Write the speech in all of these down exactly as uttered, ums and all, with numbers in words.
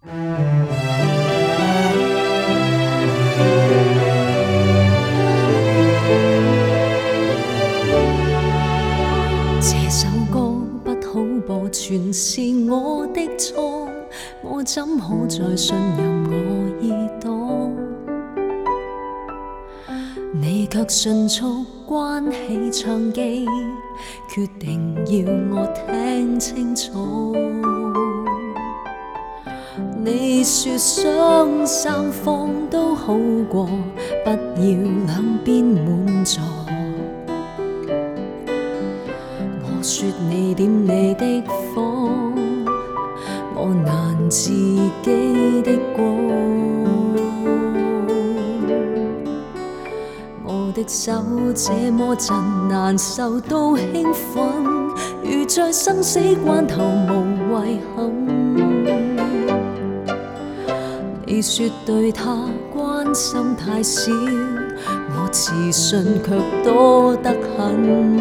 这首歌不好播，全是我的错，我怎可再信任我耳朵？你却迅速关起唱机，决定要我听清楚。你说双三方都好过，不要两边满座。我说你点你的火，我难自己的过。我的手这么震，难受到兴奋，如在生死关头无遗憾。你说对他关心太少，我自信却多得很。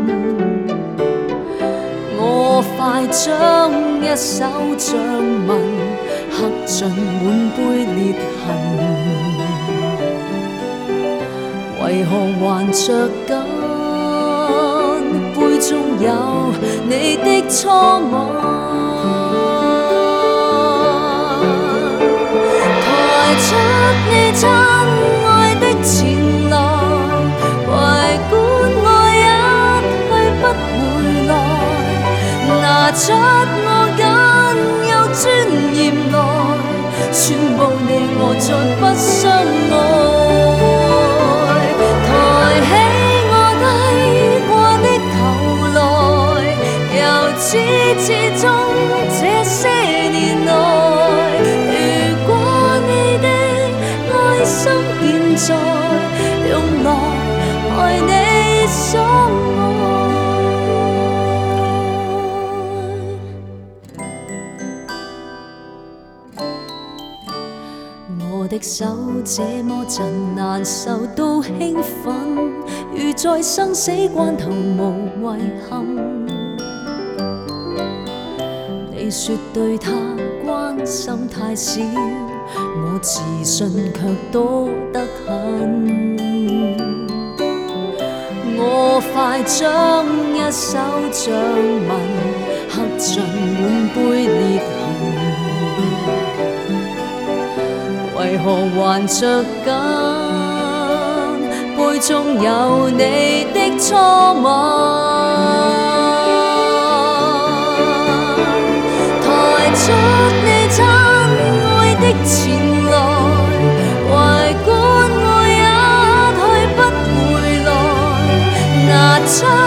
我快将一手掌纹刻进满杯裂痕，为何还着紧？杯中有你的初吻。出你真愛的前來，唯管我一去不回來，拿出我僅有尊嚴來，宣佈你我再不相愛。抬起我低掛的頭來，由始至終這些年來。心現在用來愛你所愛，我的手這麼震，難受到興奮，如在生死關頭無遺憾。你說對他關心太少，我自信卻多得很。我快將一手掌紋刻進滿杯裂痕，為何還着緊？杯中有你的初吻。抬出你真愛的前來，唯管我一去不回來，拿出